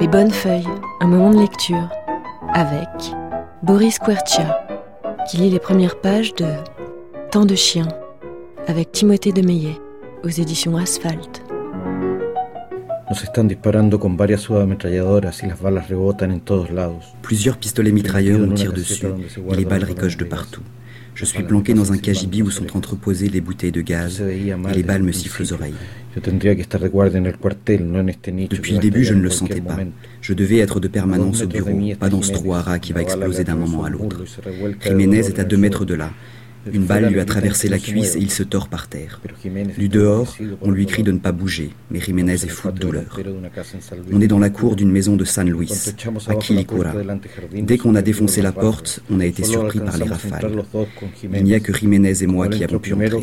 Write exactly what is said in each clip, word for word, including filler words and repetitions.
Bonnes Feuilles, un moment de lecture, avec Boris Quercia, qui lit les premières pages de Temps de chien, avec Timothée de Meillet, aux éditions Asphalt. Nos están disparando con varias subametralladoras y las balas rebotan en todos lados. Plusieurs pistolets mitrailleurs nous tirent dessus et les balles ricochent de partout. Je suis planqué dans un cagibi où sont entreposées les bouteilles de gaz et les balles me sifflent aux oreilles. Depuis le début, je ne le sentais pas. Je devais être de permanence au bureau, pas dans ce trou à rats qui va exploser d'un moment à l'autre. Jiménez est à deux mètres de là. Une balle lui a traversé la cuisse et il se tord par terre. Du dehors, on lui crie de ne pas bouger, mais Jiménez est fou de douleur. On est dans la cour d'une maison de San Luis, à Quilicura. Dès qu'on a défoncé la porte, on a été surpris par les rafales. Il n'y a que Jiménez et moi qui avons pu entrer.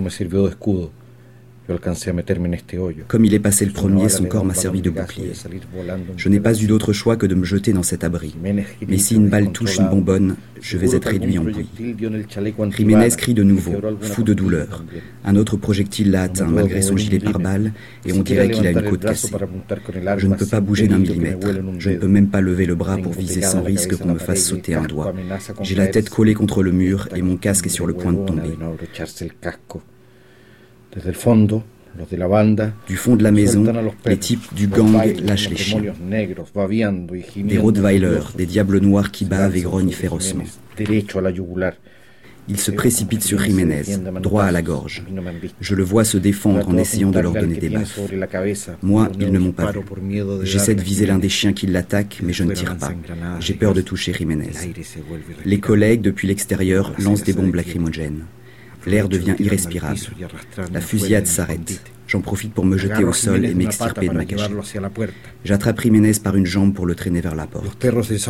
Comme il est passé le premier, son corps m'a servi de bouclier. Je n'ai pas eu d'autre choix que de me jeter dans cet abri. Mais si une balle touche une bonbonne, je vais être réduit en bouillie. Jiménez crie de nouveau, fou de douleur. Un autre projectile l'a atteint malgré son gilet pare-balles et on dirait qu'il a une côte cassée. Je ne peux pas bouger d'un millimètre. Je ne peux même pas lever le bras pour viser sans risque qu'on me fasse sauter un doigt. J'ai la tête collée contre le mur et mon casque est sur le point de tomber. Du fond de la maison, les types du gang lâchent les chiens. Des Rottweilers, des diables noirs qui bavent et grognent férocement. Ils se précipitent sur Jiménez, droit à la gorge. Je le vois se défendre en essayant de leur donner des baffes. Moi, ils ne m'ont pas vu. J'essaie de viser l'un des chiens qui l'attaque, mais je ne tire pas. J'ai peur de toucher Jiménez. Les collègues, depuis l'extérieur, lancent des bombes lacrymogènes. L'air devient irrespirable. La fusillade s'arrête. J'en profite pour me jeter au sol et m'extirper de ma cachette. J'attrape Jiménez par une jambe pour le traîner vers la porte.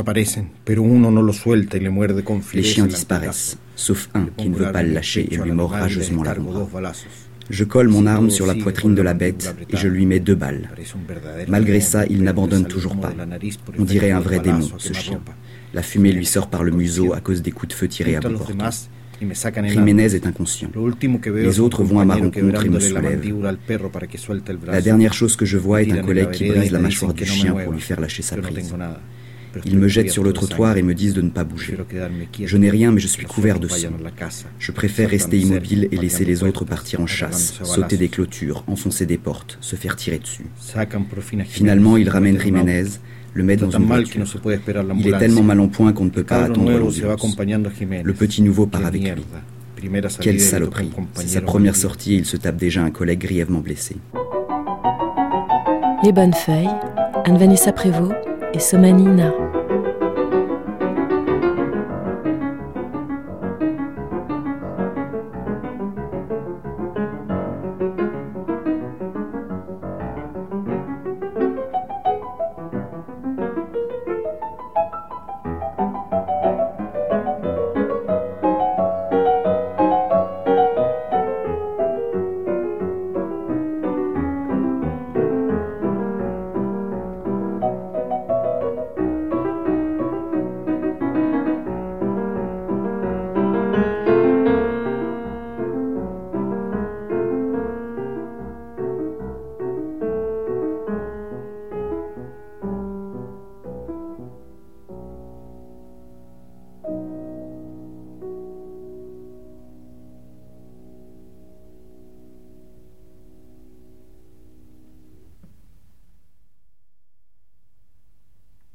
Les chiens disparaissent, sauf un qui ne veut pas le lâcher et lui mord rageusement l'avant-bras. Je colle mon arme sur la poitrine de la bête et je lui mets deux balles. Malgré ça, il n'abandonne toujours pas. On dirait un vrai démon, ce chien. La fumée lui sort par le museau à cause des coups de feu tirés à bout portant. Jiménez est inconscient. Les autres vont à ma rencontre et me soulèvent. La dernière chose que je vois est un collègue qui brise la mâchoire du chien pour lui faire lâcher sa prise. Ils me jettent sur le trottoir et me disent de ne pas bouger. Je n'ai rien mais je suis couvert de sang. Je préfère rester immobile et laisser les autres partir en chasse, sauter des clôtures, enfoncer des portes, se faire tirer dessus. Finalement, ils ramènent Jiménez, le mettre dans une voiture. Il est tellement mal en point qu'on ne peut pas attendre l'ambulance. Le petit nouveau part avec lui. Quelle saloperie. C'est sa première sortie et il se tape déjà un collègue grièvement blessé. Les Bonnes Feuilles, Anne-Vanessa Prévost et Somani Na.